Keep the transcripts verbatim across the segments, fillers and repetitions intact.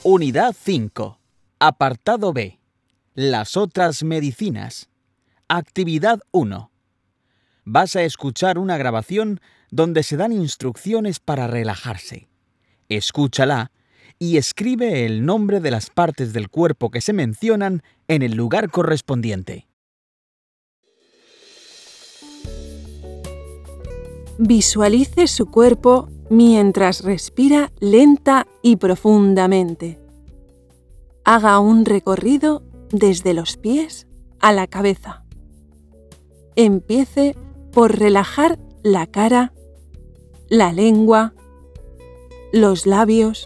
Unidad cinco. Apartado B. Las otras medicinas. Actividad uno. Vas a escuchar una grabación donde se dan instrucciones para relajarse. Escúchala y escribe el nombre de las partes del cuerpo que se mencionan en el lugar correspondiente. Visualice su cuerpo mientras respira lenta y profundamente. Haga un recorrido desde los pies a la cabeza. Empiece por relajar la cara, la lengua, los labios.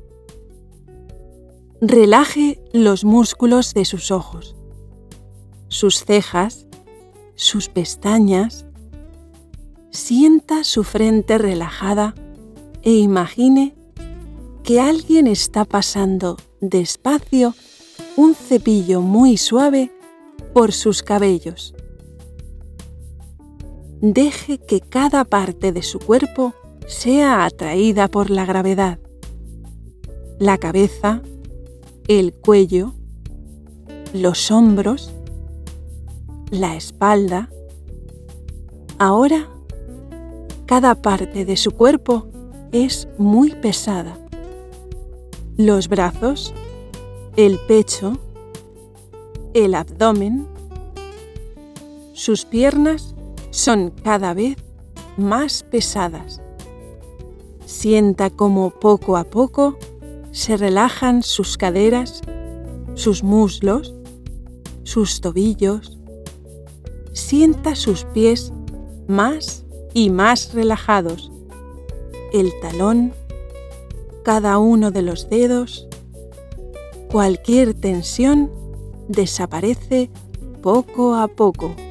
Relaje los músculos de sus ojos, sus cejas, sus pestañas. Sienta su frente relajada e imagine que alguien está pasando despacio un cepillo muy suave por sus cabellos. Deje que cada parte de su cuerpo sea atraída por la gravedad. La cabeza, el cuello, los hombros, la espalda. Ahora, cada parte de su cuerpo es muy pesada. Los brazos, el pecho, el abdomen, sus piernas son cada vez más pesadas. Sienta cómo poco a poco se relajan sus caderas, sus muslos, sus tobillos. Sienta sus pies más y más relajados. El talón, cada uno de los dedos. Cualquier tensión desaparece poco a poco.